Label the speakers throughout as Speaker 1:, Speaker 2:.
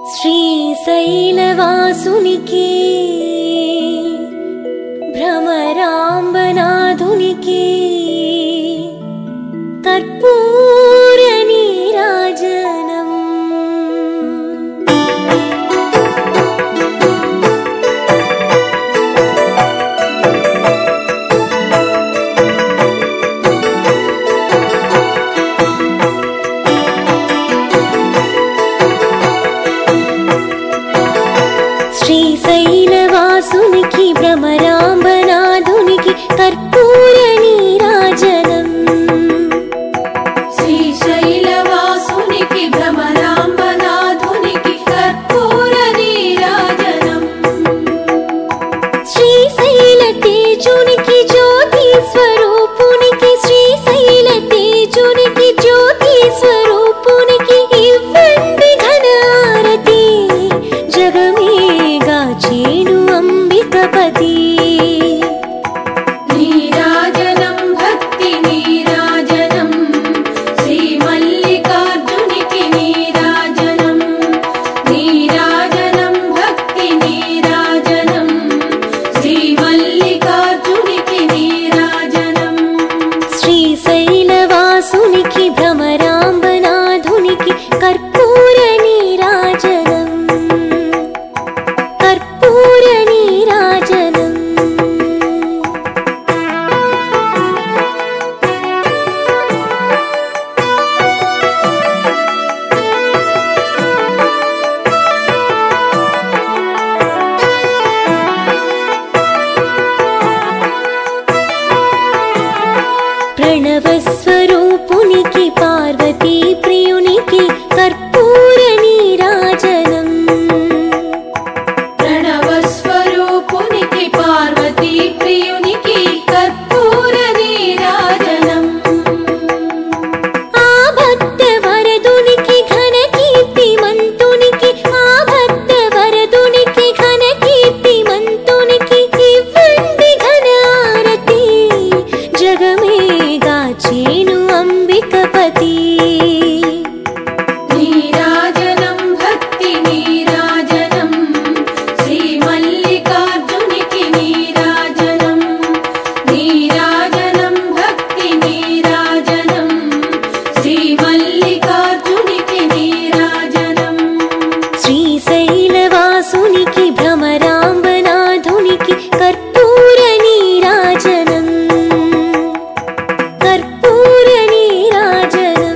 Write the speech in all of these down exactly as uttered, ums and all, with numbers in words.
Speaker 1: శ్రీశైలవాసునికి భ్రమరాంబనాథునికి కర్పూర నీరాజనం శ్రీశైలవాసునికి భ్రమరాంబనాథునికి కర్పూర నీరాజనం
Speaker 2: శ్రీశైలవాసునికి భ్రమరాంబనాథునికి కర్పూర నీరాజనం
Speaker 1: శ్రీశైల తేజునికి జ్యోతి స్వరూపునికి శ్రీశైల తేజునికి జ్యోతి స్వరూపునికి ఇవ్వండి ఘనారతి జగమేగా చేను అంబికపతి
Speaker 2: నీరాజనం భక్తి నీరాజనం శ్రీ మల్లికార్జునికి నీరాజనం నీరాజనం భక్తి నీరాజనం శ్రీ మల్లికార్జునికి నీరాజనం
Speaker 1: శ్రీశైలవాసునికి భ్రమరాంబనాథునికి కర్పూర నీరాజనం కర్పూర నీరాజనం ప్రణవస్వరూపునికి పార్వతీ ప్రియునికి కర్పూర నీరాజనం
Speaker 2: ప్రణవస్వరూపునికి పార్వతీ ప్రియునికి కర్పూర నీరాజనం
Speaker 1: ఆ భక్త వరదునికి ఘన కీర్తిమంతునికి ఆ భక్త వరదునికి ఘన కీర్తిమంతునికి ఇవ్వండి ఘనారతి జగమేగా చేను అంబికపతి
Speaker 2: నీరాజనం భక్తి నీరాజనం శ్రీ మల్లికార్జునికి నీరాజనం నీరాజనం భక్తి నీరాజనం శ్రీ మల్లికార్జునికి నీరాజనం
Speaker 1: శ్రీశైలవాసునికి భ్రమరాంబనాథునికి కర్పూర నీరాజనం కర్పూర నీరాజనం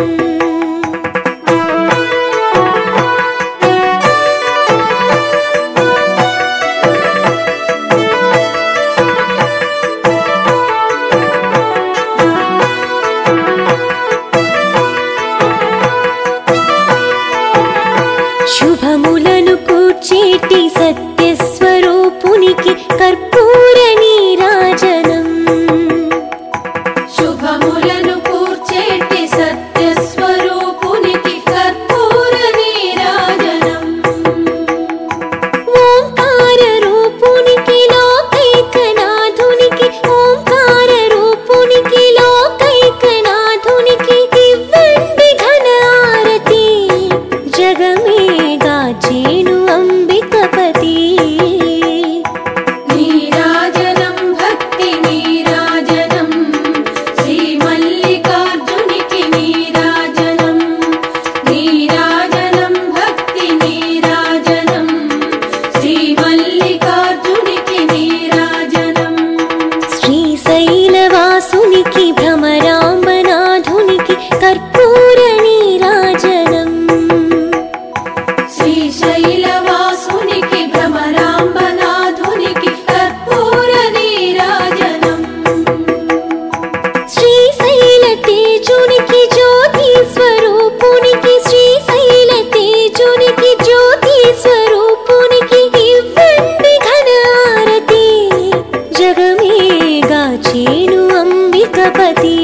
Speaker 1: శుభములను కూర్చేటి సత్యస్వరూపునికి కర్పూర నీరాజనం
Speaker 2: శుభములను కూర్చేటి సత్యస్వరూపునికి కర్పూర నీరాజనం
Speaker 1: ఓంకార రూపునికి లోకైకనాథునికి ఓంకార రూపునికి లోకైకనాథునికి ఇవ్వండి ఘనారతి జగమేగా చేను అంబికపతి
Speaker 2: నీరాజనం భక్తి నీరాజనం శ్రీ మల్లికార్జునికి నీరాజనం నీరాజనం భక్తి నీరాజనం శ్రీ మల్లికార్జునికి నీరాజనం
Speaker 1: శ్రీశైలవాసునికి భ్రమరాంబనాథునికి కర్పూర నీరాజనం
Speaker 2: శ్రీశైలవాసునికి భ్రమరాంబనాథునికి కర్పూర నీరాజనం
Speaker 1: శ్రీశైల తేజునికి జ్యోతి స్వరూపునికి శ్రీశైల తేజునికి జ్యోతి స్వరూపునికి ఇవ్వండి ఘనారతి జగమేగా చేను అంబికపతి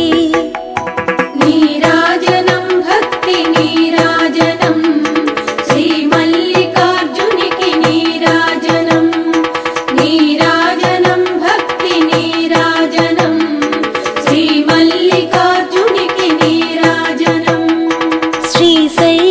Speaker 2: నీరాజనం భక్తి నీరాజనం శ్రీ మల్లికార్జునికి నీరాజనం నీరాజనం భక్తి నీరాజనం శ్రీ మల్లికార్జునికి నీరాజనం
Speaker 1: శ్రీశైల